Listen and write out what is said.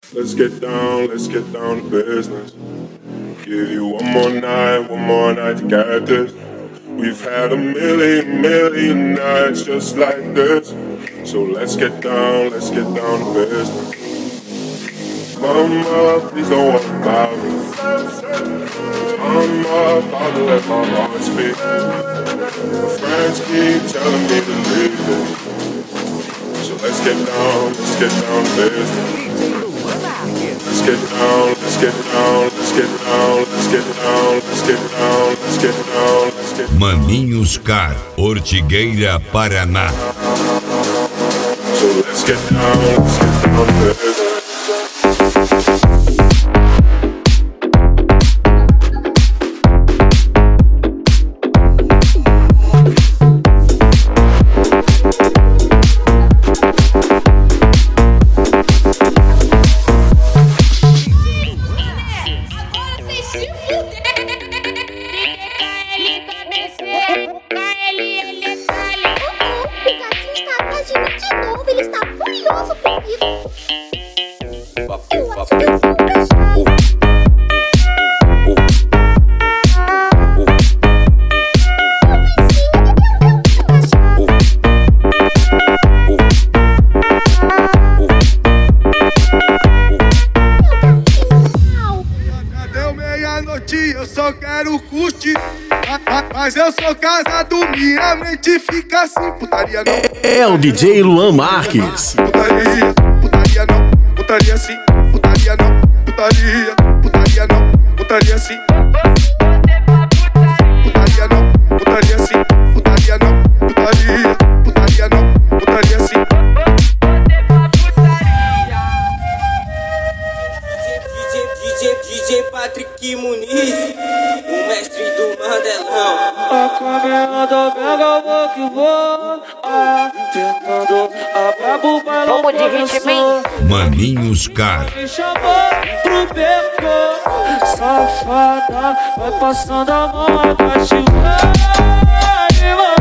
Let's get down to business. Give you one more night to get this. We've had a million nights just like this. So let's get down to business. Mama, please don't worry about me. I'm about to let my heart speak. My friends keep telling me to leave it. So let's get down to business. Let's get down to Maninhos Car, Ortigueira, Paraná. So let's get down to business. Eu só quero curtir, mas eu sou casado, minha mente fica assim. Putaria não. É o DJ Luan Marques. Putaria não, putaria sim. Putaria não, putaria não, putaria sim. Putaria não, putaria sim. Putaria não, putaria não, putaria sim. DJ Patrick Muniz, o mestre do Mandelão. A caminhada pega vou que vou, tentando a brabo bailão. Vamos de ritmo. Maninhos Car. Me chamou pro beco, safada, vai passando a mão a cachoeira.